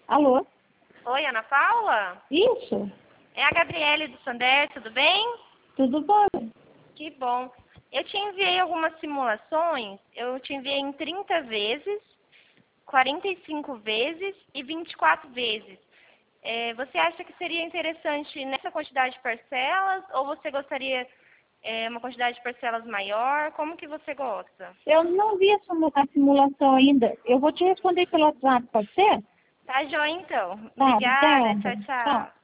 Alô? Oi, Ana Paula? Isso? É a Gabriele do Sander, tudo bem? Tudo bom? Que bom. Eu te enviei algumas simulações, eu te enviei em 30 vezes, 45 vezes e 24 vezes. Você acha que seria interessante nessa quantidade de parcelas ou você gostaria uma quantidade de parcelas maior? Como que você gosta? Eu não vi a simulação ainda. Eu vou te responder pelo WhatsApp, pode ser? Tá, joia então. Tá, Obrigada, obrigada. tchau, tchau. Tchau.